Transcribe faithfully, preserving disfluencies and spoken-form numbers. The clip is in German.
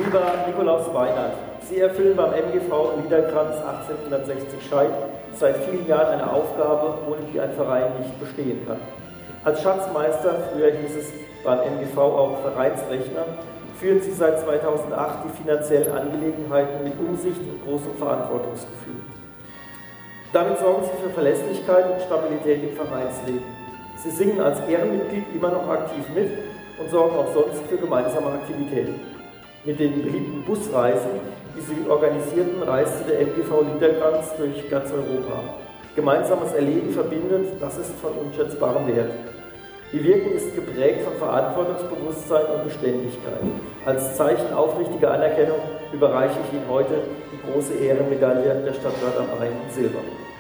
Lieber Nikolaus Weinert, Sie erfüllen beim M G V Liederkranz achtzehnhundertsechzig Scheid seit vielen Jahren eine Aufgabe, ohne die ein Verein nicht bestehen kann. Als Schatzmeister, früher hieß es beim M G V auch Vereinsrechner, führen Sie seit zweitausendacht die finanziellen Angelegenheiten mit Umsicht und großem Verantwortungsgefühl. Damit sorgen Sie für Verlässlichkeit und Stabilität im Vereinsleben. Sie singen als Ehrenmitglied immer noch aktiv mit und sorgen auch sonst für gemeinsame Aktivitäten. Mit den beliebten Busreisen, die Sie organisierten, reiste der M G V Liederkranz durch ganz Europa. Gemeinsames Erleben verbindet, das ist von unschätzbarem Wert. Die Wirkung ist geprägt von Verantwortungsbewusstsein und Beständigkeit. Als Zeichen aufrichtiger Anerkennung überreiche ich Ihnen heute die große Ehrenmedaille der Stadt Wörth am Rhein in Silber.